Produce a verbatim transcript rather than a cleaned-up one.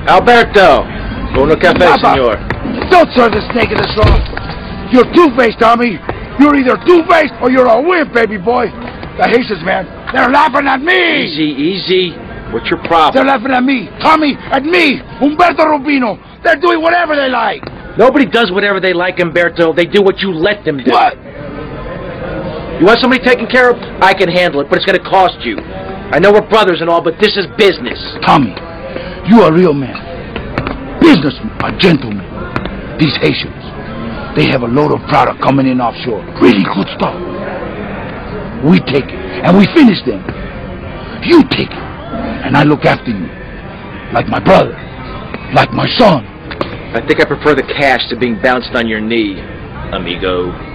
Alberto! Uno café, Papa, senor. don't serve the snake in the straw. You're two-faced, Tommy. You're either two-faced or you're a wimp, baby boy. The Haitians, man, they're laughing at me. Easy, easy. What's your problem? They're laughing at me. Tommy, at me. Humberto Rubino. They're doing whatever they like. Nobody does whatever they like, Umberto. They do what you let them do. What? You want somebody taken care of? I can handle it, but it's going to cost you. I know we're brothers and all, but this is business. Tommy, you are a real man. Businessman, a gentleman. These Haitians, they have a load of product coming in offshore. Really good stuff. We take it, and we finish them. You take it, and I look after you. Like my brother. Like my son. I think I prefer the cash to being bounced on your knee, amigo.